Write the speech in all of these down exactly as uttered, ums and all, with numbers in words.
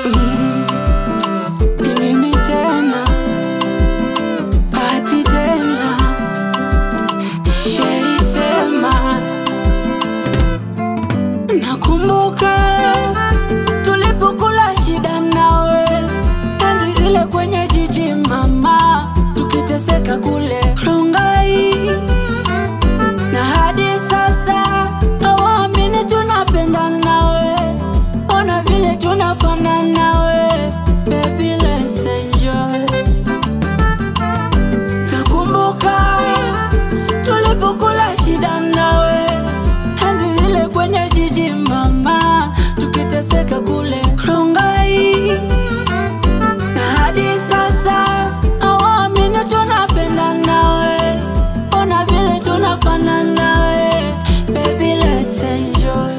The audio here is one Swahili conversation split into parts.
Mm, ni mimi tena, Pati tena, Sheri sema. Nakumbuka tulipokula shida nawe, enzi zile kwenye jiji mama, tukiteseka kule Rongai. Na hadi sasa hawaamini tunapenda nawe, ona vile tunafana nawe, baby let's enjoy. Nakumbuka tulipokula shida nawe, enzi zile kwenye jiji mama, tukiteseka kule Rongai. Na hadi sasa hawaamini tunapenda nawe, ona vile tunafana nawe, baby let's enjoy.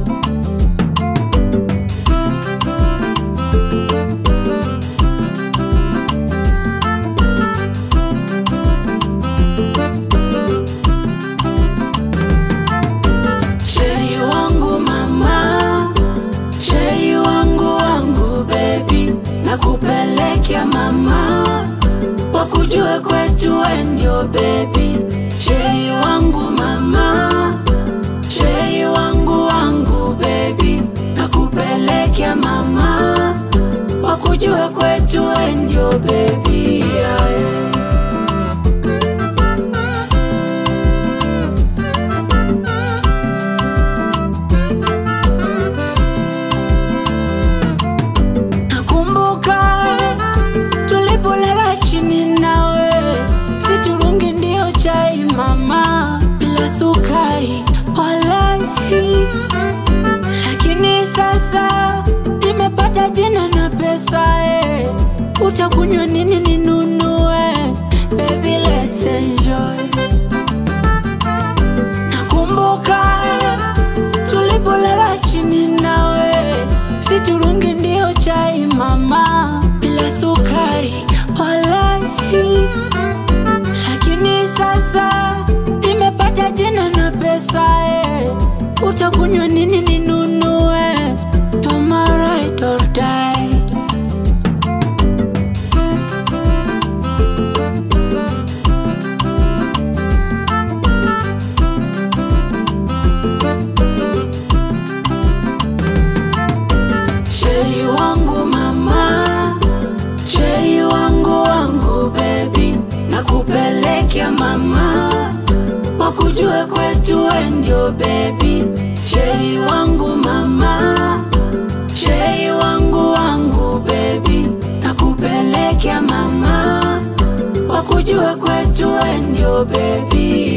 Sheri wangu mama, sheri wangu wangu baby, nakupelekea mama, wakujue kwetu we ndio baby. Sheri wangu mama, sheri wangu wangu baby, nakupelekea mama, wakujue kwetu we ndio baby, yeah. Nakumbuka tulipolala chini nawe, siturungi ndio chai mama, bila sukari wala hii. Lakini sasa nimepata jina na pesa, eh, utakunywa nini ninunue, baby let's enjoy. Nakumbuka tulipolala chini nawe, siturungi ndio chai mama, bila sukari wala hii. Lakini sasa nimepata jina na pesa, eh, utakunywa nini ninunue, you're my ride or die. Sheri wangu mama, sheri wangu wangu baby, nakupelekea mama, wakujue kwetu we ndio baby. Sheri wangu mama, sheri wangu wangu baby, nakupelekea mama, wakujue kwetu we ndio baby.